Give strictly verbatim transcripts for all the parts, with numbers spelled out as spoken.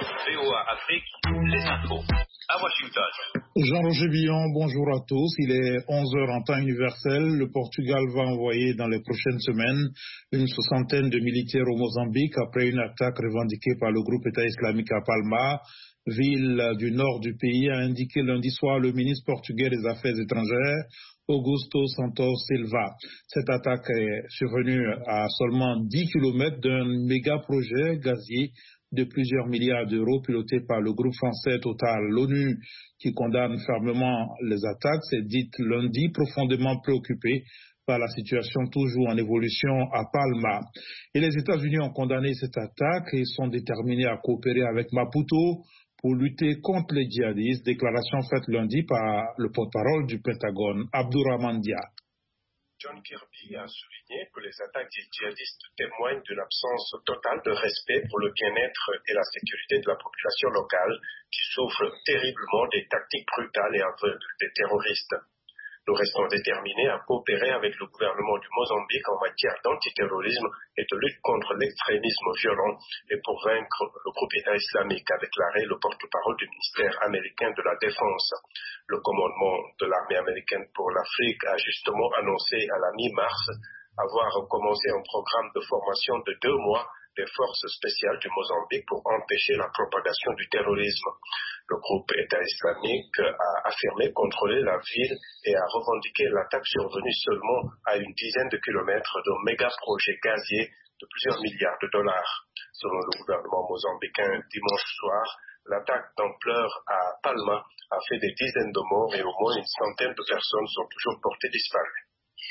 V O A Afrique, les infos. À Washington. Jean-Roger Billon, bonjour à tous. Il est onze heures en temps universel. Le Portugal va envoyer dans les prochaines semaines une soixantaine de militaires au Mozambique après une attaque revendiquée par le groupe État islamique à Palma, ville du nord du pays, a indiqué lundi soir le ministre portugais des Affaires étrangères, Augusto Santos Silva. Cette attaque est survenue à seulement dix kilomètres d'un méga projet gazier de plusieurs milliards d'euros piloté par le groupe français Total. L'ONU, qui condamne fermement les attaques, s'est dite lundi profondément préoccupée par la situation toujours en évolution à Palma. Et les États-Unis ont condamné cette attaque et sont déterminés à coopérer avec Maputo pour lutter contre les djihadistes, déclaration faite lundi par le porte-parole du Pentagone, Abdourahmane Dia. John Kirby a souligné que les attaques des djihadistes témoignent d'une absence totale de respect pour le bien-être et la sécurité de la population locale qui souffre terriblement des tactiques brutales et aveugles des terroristes. Nous restons déterminés à coopérer avec le gouvernement du Mozambique en matière d'antiterrorisme et de lutte contre l'extrémisme violent et pour vaincre le groupe État islamique, a déclaré le porte-parole du ministère américain de la Défense. Le commandement de l'armée américaine pour l'Afrique a justement annoncé à la mi-mars avoir commencé un programme de formation de deux mois des forces spéciales du Mozambique pour empêcher la propagation du terrorisme. Le groupe État islamique a affirmé contrôler la ville et a revendiqué l'attaque survenue seulement à une dizaine de kilomètres d'un méga projet gazier de plusieurs milliards de dollars. Selon le gouvernement mozambicain, dimanche soir, l'attaque d'ampleur à Palma a fait des dizaines de morts et au moins une centaine de personnes sont toujours portées disparues.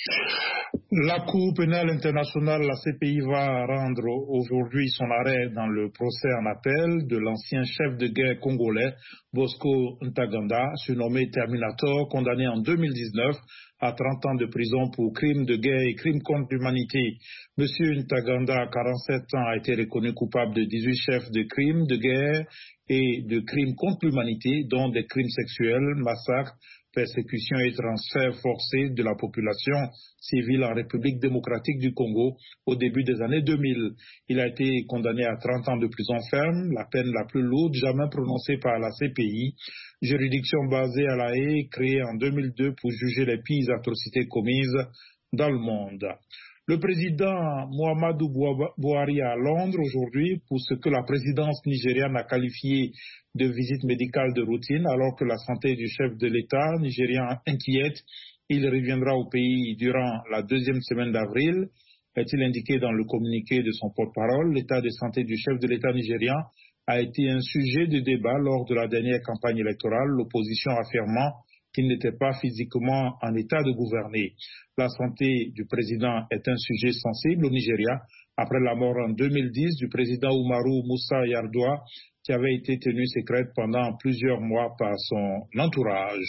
La Cour pénale internationale, la C P I, va rendre aujourd'hui son arrêt dans le procès en appel de l'ancien chef de guerre congolais Bosco Ntaganda, surnommé Terminator, condamné en deux mille dix-neuf à trente ans de prison pour crimes de guerre et crimes contre l'humanité. Monsieur Ntaganda, quarante-sept ans, a été reconnu coupable de dix-huit chefs de crimes de guerre et de crimes contre l'humanité, dont des crimes sexuels, massacres, persécution et transfert forcé de la population civile en République démocratique du Congo au début des années deux mille. Il a été condamné à trente ans de prison ferme, la peine la plus lourde jamais prononcée par la C P I, juridiction basée à La Haye, créée en deux mille deux pour juger les pires atrocités commises dans le monde. Le président Muhammadu Buhari à Londres aujourd'hui pour ce que la présidence nigériane a qualifié de visite médicale de routine, alors que la santé du chef de l'État nigérien inquiète. Il reviendra au pays durant la deuxième semaine d'avril, est-il indiqué dans le communiqué de son porte-parole. L'état de santé du chef de l'État nigérien a été un sujet de débat lors de la dernière campagne électorale, l'opposition affirmant qu'il n'était pas physiquement en état de gouverner. La santé du président est un sujet sensible au Nigeria après la mort en deux mille dix du président Umaru Musa Yar'Adua, qui avait été tenue secrète pendant plusieurs mois par son entourage.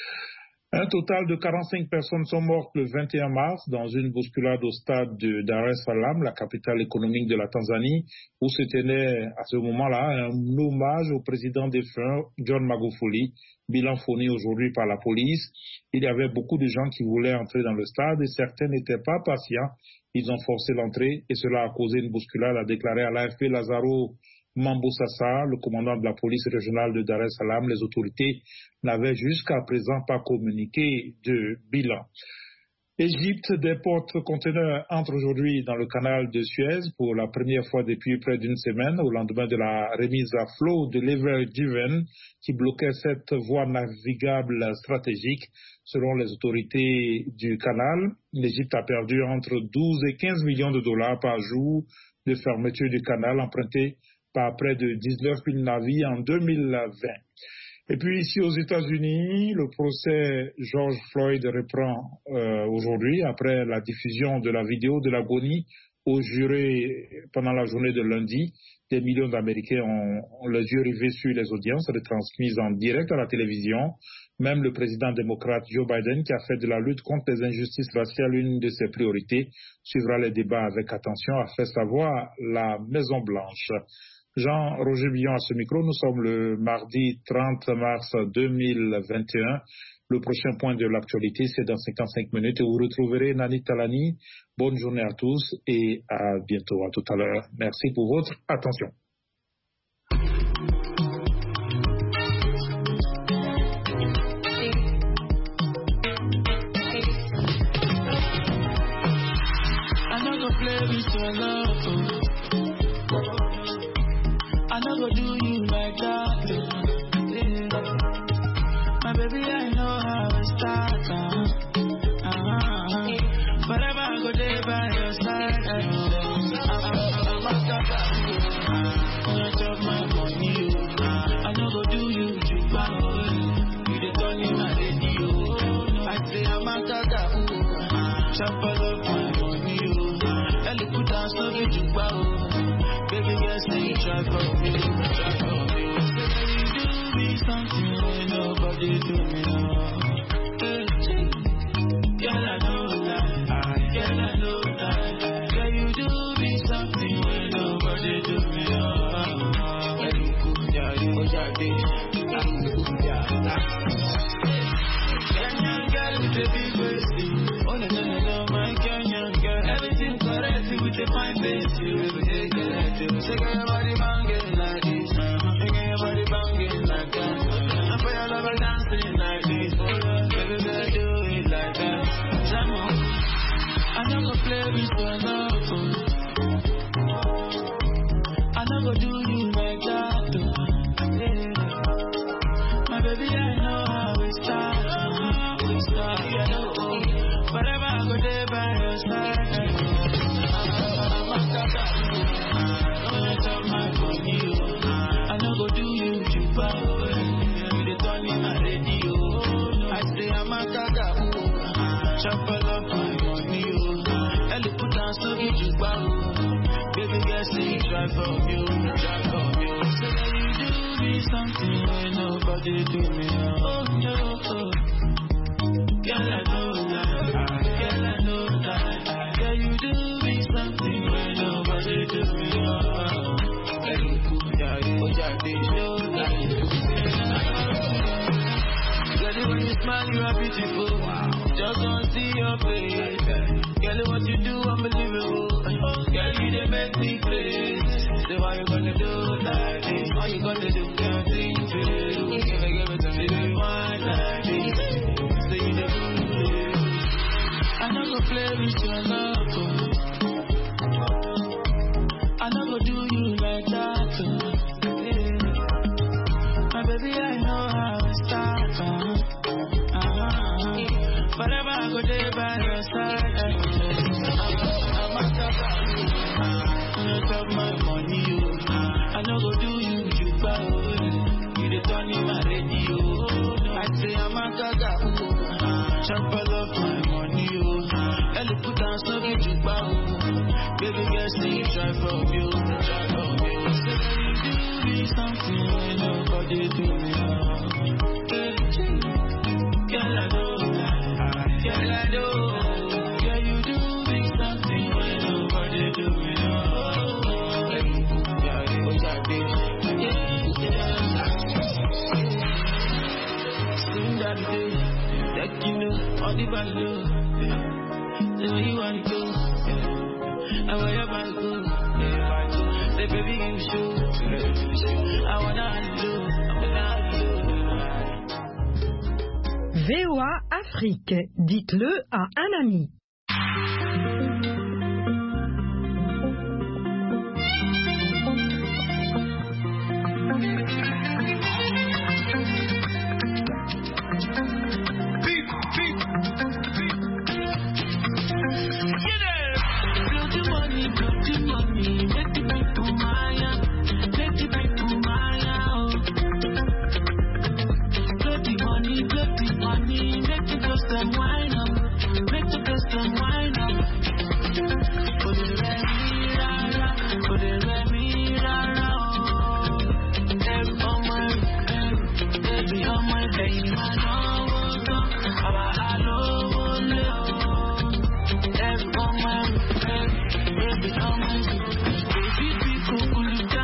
Un total de quarante-cinq personnes sont mortes le vingt et un mars dans une bousculade au stade de Dar es Salaam, la capitale économique de la Tanzanie, où se tenait à ce moment-là un hommage au président défunt John Magufuli, bilan fourni aujourd'hui par la police. Il y avait beaucoup de gens qui voulaient entrer dans le stade et certains n'étaient pas patients. Ils ont forcé l'entrée et cela a causé une bousculade, a déclaré à l'A F P Lazaro Mambosasa, le commandant de la police régionale de Dar es Salaam. Les autorités n'avaient jusqu'à présent pas communiqué de bilan. Égypte, des porte-conteneurs entrent aujourd'hui dans le canal de Suez pour la première fois depuis près d'une semaine, au lendemain de la remise à flot de l'Ever Given qui bloquait cette voie navigable stratégique. Selon les autorités du canal, l'Égypte a perdu entre douze et quinze millions de dollars par jour de fermeture du canal emprunté par près de dix-neuf mille navires en deux mille vingt. Et puis ici aux États-Unis, le procès George Floyd reprend euh, aujourd'hui après la diffusion de la vidéo de l'agonie aux jurés pendant la journée de lundi. Des millions d'Américains ont, ont les yeux rivés sur les audiences retransmises en direct à la télévision. Même le président démocrate Joe Biden, qui a fait de la lutte contre les injustices raciales une de ses priorités, suivra les débats avec attention, a fait savoir la Maison-Blanche. Jean-Roger Billon à ce micro. Nous sommes le mardi trente mars deux mille vingt et un. Le prochain point de l'actualité, c'est dans cinquante-cinq minutes et vous retrouverez Nani Talani. Bonne journée à tous et à bientôt, à tout à l'heure. Merci pour votre attention. go do you like that. Yeah. My baby, I know how it starts. Uh-huh. Uh-huh. Forever I go there by your side. I'm a stopper. When I chop my money, I know go do you juba. You the turn in my radio. I say I'm a gaga. Chop all of my money. Ellie put down so you juba. Baby, guess say you try for me. Try for me. Say you do me something when nobody do me. Girl, I know that. Girl, I know that. Girl, you do me something when nobody do me. When you cook, yeah, you go your dish. You cook, yeah. Kenyan girl with a big waist. Oh, no, no, no, no, my Kenyan girl. Everything correct with a fine face. You every day get it. Say, girl, your body banging like this. Say, girl, your body banging like that. And for your lover dancing like this. Baby, girl, do it like that. I never play with your love. I never do you like that. Yeah. My baby, I know how we start. We start, yeah, no. Forever I go there by your side. I'm a stopper. When I chop my money, I never do you juba. You the turn in my radio. I say I'm a gaga. Chop all of my money, oh. Ellie put down so you juba. Baby, girl, say you try for me, try for me. Say that you do me something when nobody do me. Oh no, oh. Girl, I know that. Girl, I know that. Girl, you do me something when nobody do me. Oh, you cool, yeah, you go your dish, oh, that you do me. Girl, when you smile, you are beautiful. Just want to see your face. Girl, what you do, unbelievable. Girl, you they make me crazy. So why you gonna do like this? What you gonna do? Can't think to do. Give it, give it to me, baby, why like this? So you the do. I never play with your love. I never do you like that. Yeah. My baby, I know how it starts. Uh-huh. Uh-huh. Forever I go there by your side. I'm a stopper. When I chop my money, I know go do you juba. You the turn in my radio. I say I'm a gaga. Chop all of my money. Ellie put down so you juba. Baby, girl, say you try for me. Try for me. Say that you do me something when nobody do me. Girl, I know that. Girl, I know. Girl, you do me something when nobody do me. Oh, yeah, you go your dish. Yeah, yeah. Sing that day, that you know, all the bad love. Say where you wanna go, and where you wanna go. Say baby, give me show. I wanna handle, I wanna handle. V O A Afrique, dites-le à un ami.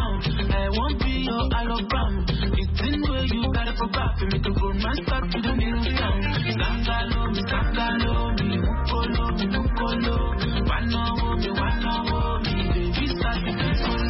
I love you, I love you. It's in where you gotta go back. You make a grown man start to do me